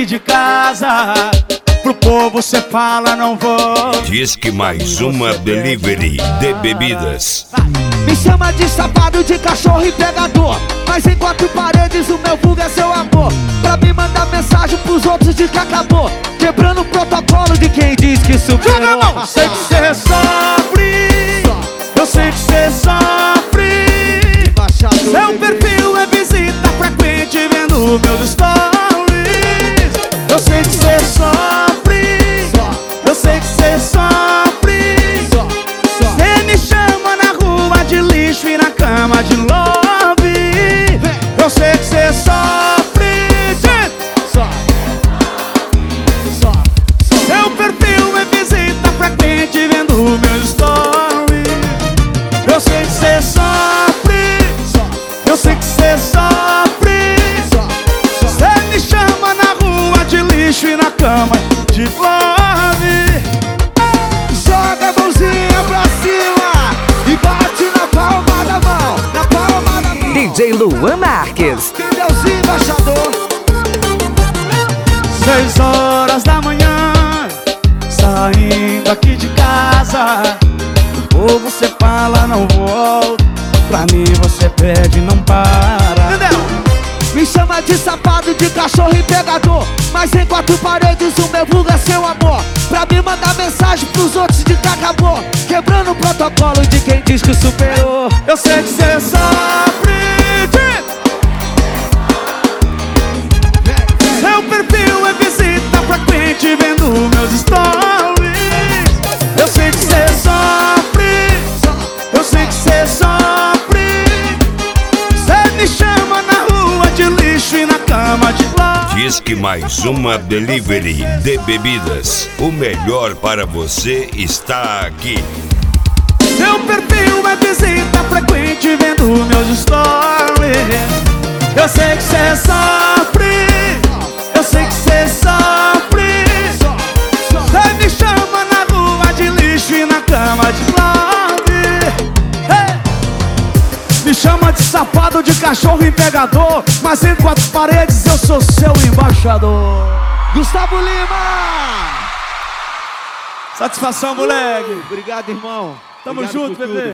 aqui de casa. Pro povo cê fala, não vou. Diz que mais uma delivery de bebidas. Me chama de safado, de cachorro e pegador, mas em quatro paredes o meu vulgo é seu amor. Pra me mandar mensagem pros outros de que acabou, quebrando o protocolo de quem diz que superou. Joga a mão! Sei que cê sofre, eu sei que cê sofre. Seu perfil é visita frequente vendo meus stories. Eu sei que cê sofre, eu sei que cê sofre. Cê me chama na rua de lixo e na cama de love. Eu sei que cê sofre. Seu perfil é visita frequente vendo meus stories. Eu sei que cê sofre, eu sei que cê sofre. Cê me chama na rua de lixo e na cama de love. Joga a mãozinha pra cima e bate na palma da mão, na palma da mão. DJ Luan Marques. Deusinho embaixador. 6 horas da manhã, saindo aqui de casa. Ou você fala, não volto. Pra mim você pede, não para. Entendeu? Me chama de safado, de cachorro e pegador, mas em quatro paredes o meu vulgo é seu amor. Pra me mandar mensagem pros outros de que acabou, quebrando o protocolo de quem diz que superou. Eu sei que cê sofre. Seu perfil é visita frequente vendo meus stories. Eu sei que cê sofre, eu sei que cê sofre. Cê me chama na rua de lixo e na cama de love. Diz que mais uma delivery de bebidas. O melhor para você está aqui. Seu perfil é visita frequente vendo meus stories. Eu sei que cê sofre, eu sei que cê sofre. Cê me chama na rua de lixo e na cama de love. Hey! Me chama de safado, de cachorro e pegador, mas em quatro paredes eu sou seu embaixador. Gustavo Lima! Satisfação, moleque. Obrigado, irmão. Tamo Obrigado junto, por tudo. bebê.